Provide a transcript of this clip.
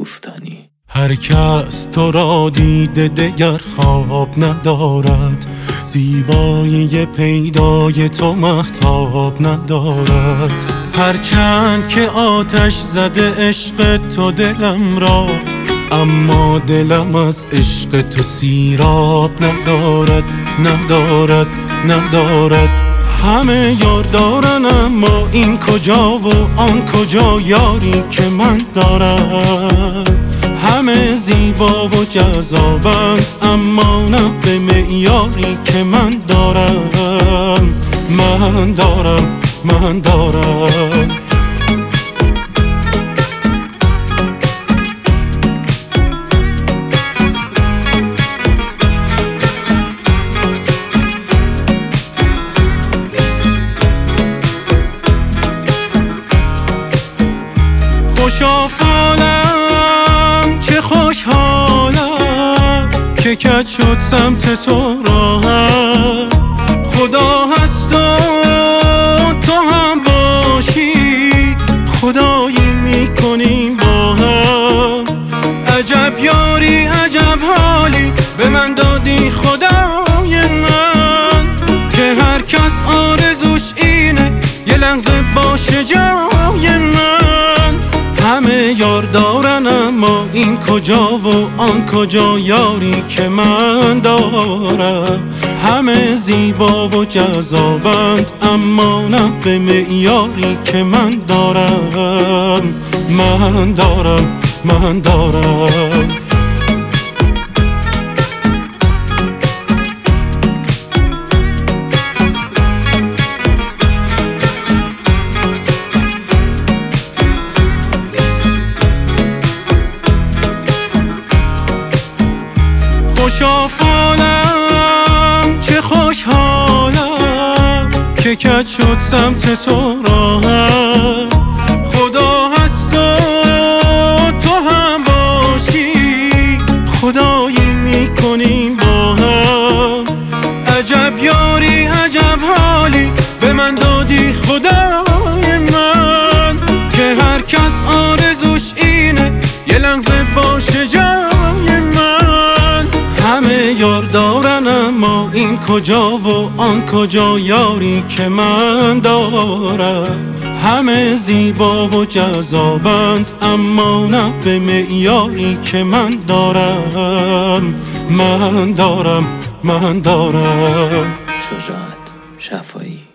دوستانی. هر کس تو را دیده دگر خواب ندارد، زیبایی پیدای تو مهتاب ندارد. هرچند که آتش زده عشق تو دلم را، اما دلم از عشق تو سیراب ندارد. همه یار دارن اما این کجا و آن کجا یاری که من دارم. همه زیبا و جذابند اما نه به معیاری که من دارم. من دارم خوشحالم چه خوشحالم که کج شد سمت تو راهم. خدا هست و تو هم باشی، خدایی میکنیم با هم. عجب یاری عجب حالی به من دادی خدای من، که هر کس آرزوش اینه یه لحظه باشه جای من. همه یار دارن اما این کجا و آن کجا یاری که من دارم. همه زیبا و جذابند اما نه به معیاری که من دارم. من دارم خوشحالم چه خوشحالم که کج شد سمت تو راهم. خدا هست و تو هم باشی، خدایی میکنیم با هم. عجب یاری عجب حالی به من دادی خدای من، که هر کس آرزوش اینه یه لحظه باشه جای من. همه یار دارن اما این کجا و آن کجا یاری که من دارم. همه زیبا و جذابند اما نه به معیاری که من دارم. من دارم شجاعت شفایی.